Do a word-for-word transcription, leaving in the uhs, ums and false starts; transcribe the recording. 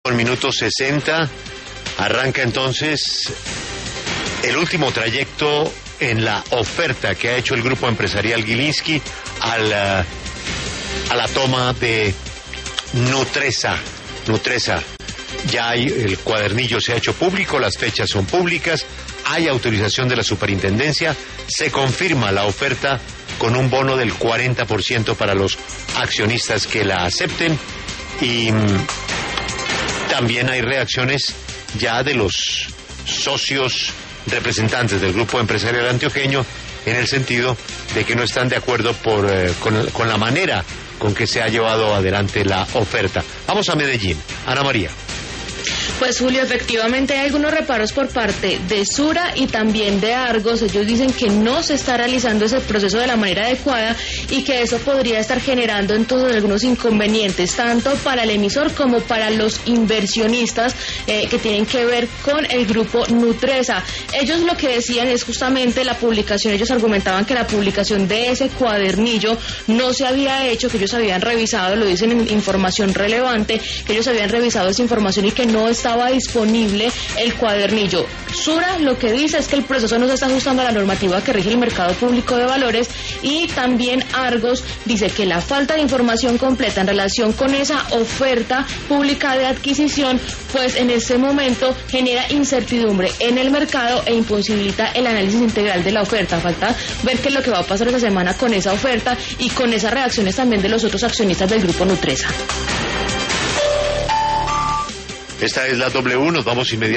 En minuto sesenta arranca entonces el último trayecto en la oferta que ha hecho el grupo empresarial Gilinski al, a la toma de Nutresa. Nutresa. Ya hay, el cuadernillo se ha hecho público, las fechas son públicas, hay autorización de la superintendencia, se confirma la oferta con un bono del cuarenta por ciento para los accionistas que la acepten y también hay reacciones ya de los socios representantes del grupo empresarial antioqueño en el sentido de que no están de acuerdo por, eh, con, con la manera con que se ha llevado adelante la oferta. Vamos a Medellín. Ana María. Pues Julio, efectivamente hay algunos reparos por parte de Sura y también de Argos. Ellos dicen que no se está realizando ese proceso de la manera adecuada y que eso podría estar generando entonces algunos inconvenientes, tanto para el emisor como para los inversionistas eh, que tienen que ver con el grupo Nutresa. Ellos lo que decían es justamente la publicación, ellos argumentaban que la publicación de ese cuadernillo no se había hecho, que ellos habían revisado, lo dicen en información relevante, que ellos habían revisado esa información y que no está estaba disponible el cuadernillo. Sura lo que dice es que el proceso no se está ajustando a la normativa que rige el mercado público de valores y también Argos dice que la falta de información completa en relación con esa oferta pública de adquisición pues en este momento genera incertidumbre en el mercado e imposibilita el análisis integral de la oferta. Falta ver qué es lo que va a pasar esta semana con esa oferta y con esas reacciones también de los otros accionistas del grupo Nutresa. Esta es la W, nos vamos inmediatamente.